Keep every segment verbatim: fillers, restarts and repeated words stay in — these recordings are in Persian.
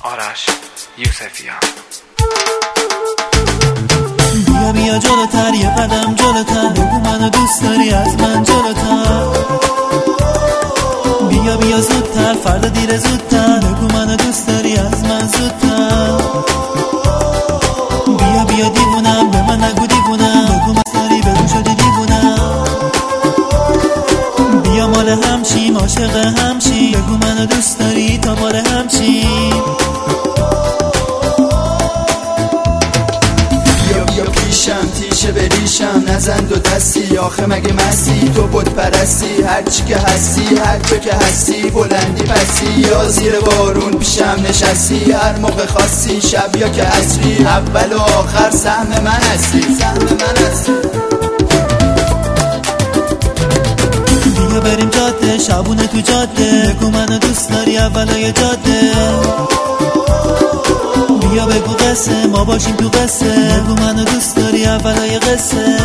آرش یوسفیان. بیا بیا جلوتر، یه قدم جلوتر، بگو منو دوست داری از من جلوتر. بیا بیا زودتر، فردا دیر زودتر، بگو منو دوست داری از من زودتر. بیا بیا دیوونم، به من نگو دیوونم، بگو من داری، بگو شدی دیوونم. بیا مال همشیم، عاشق همشیم، بگو منو دوست داری تا مال همشیم. پیشم تیشه بریشم، نزن دو دستی، آخه مگه مستی تو بت پرستی؟ هرچی که هستی، هر جا که هستی، بلندی پستی یا زیر بارون پیشم نشستی. هر موقع خواستی، شب یا که عصری، اول و آخر سهم من هستی، سهم من هستی. بیا بریم جاده، شبونه تو جاده، بگو منو دوست داری اولای جاده. بیا بگو قصه، ما باشیم تو قصه، بگو منو دوست داری اولای قصه.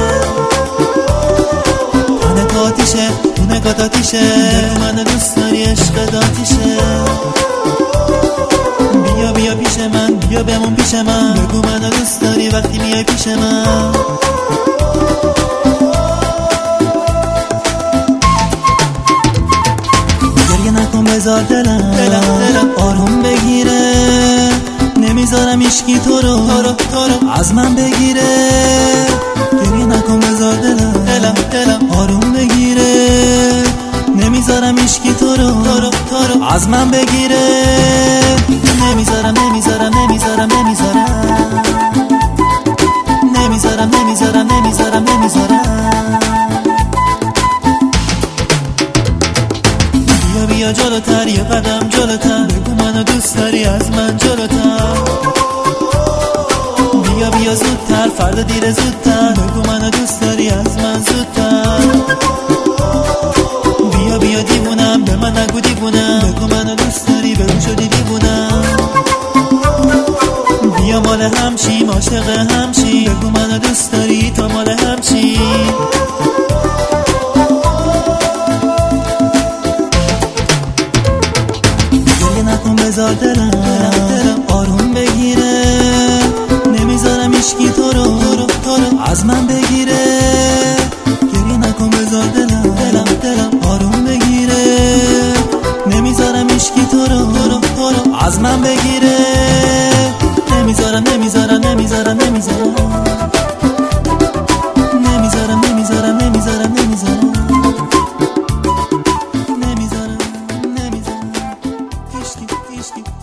تنه تو آتیشه، تو نگات آتیشه، بگو منو دوست داری عشق داتیشه. بیا بیا پیش من، بیا بمون پیش من، بگو منو دوست داری وقتی میای پیش من. گریه نکن بذار دلم, دلم, دلم آروم بگیره، نمیذارم اشکی تو رو, تو رو از من بگیره. گریه نکن بذار دلم, دلم, دلم آروم بگیره، نمیذارم اشکی تو رو, تو رو, تو رو از من بگیره. نمیذارم نمیذارم نمیذارم نمیذارم نمیذارم نمیذارم نمیذارم نمیذارم. بیا بیا جلوتر، یه قدم جلوتر، بگو منو دوست داری از من جلوتر. بیا بیا زودتر، فردا دیر زودتر، بگو منو دوست داری از من زودتر. بیا بیا دیوونم، به من نگو دیوونم، بگو منو دوست داری، بگو شدی دیوونم. بیا مال همشیم، عاشق همشیم، بگو منو دوست داری تا مال همشیم. بذار دلم, دلم آروم بگیره، نمیذارم اشکی تو رو, تو رو از من بگیره. گریه نکن بذار دلم, دلم, دلم آروم بگیره، نمیذارم اشکی تو رو, تو رو از من بگیره. نمیذارم نمیذارم نمیذارم نمیذارم نمیذارم نمیذارم نمیذارم نمیذارم نمیذارم نمیذارم.